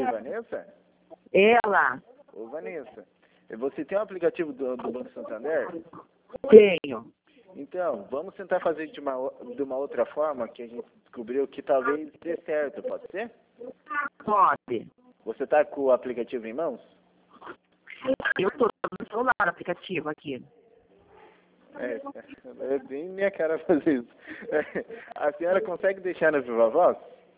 Vanessa? Ela. Ô, Vanessa, você tem um aplicativo do Banco Santander? Tenho. Então, vamos tentar fazer de uma outra forma que a gente descobriu que talvez dê certo, pode ser? Pode. Você tá com o aplicativo em mãos? Eu tô no celular aplicativo aqui. É bem minha cara fazer isso. A senhora consegue deixar na viva voz?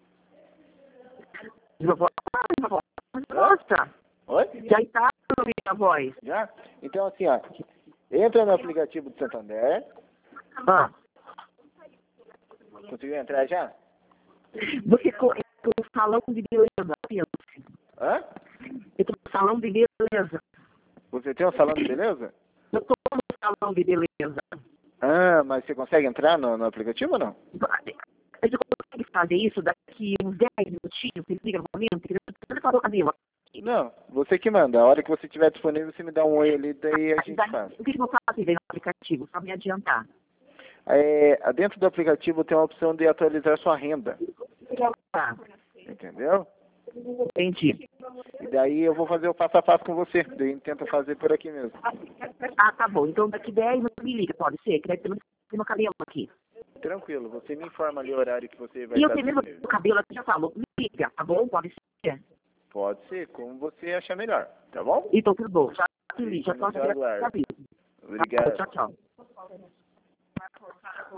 Nossa, Oi? já está a minha voz. Já? Então, assim, ó, entra no aplicativo do Santander. Ah, Conseguiu entrar já? você com o salão de beleza, pensa. Hã? Eu tô no salão de beleza. Você tem um salão de beleza? Eu tô no salão de beleza. Ah, mas você consegue entrar no aplicativo ou não? Você consegue fazer isso daqui uns 10 minutinhos? Você liga no momento? Você falou, Camila. Não, você que manda. A hora que você estiver disponível, você me dá um oi ali, daí a gente faz. O que eu vou fazer no aplicativo? Só me adiantar. Dentro do aplicativo tem uma opção de atualizar sua renda. Tá. Entendeu? Entendi. E daí eu vou fazer o passo a passo com você. Daí tenta fazer por aqui mesmo. Ah, tá bom. Então daqui 10 minutos me liga, pode ser? Que deve ter no cabelo aqui. Tranquilo, você me informa ali o horário que você vai E eu estar tenho mesmo disponível. o cabelo aqui, já falou. Me liga, tá bom? Pode ser? Pode ser, como você achar melhor, tá bom? Então tudo bom. Já te ligo, já No posso seu aguardo. saber. Obrigado. Tchau, tchau.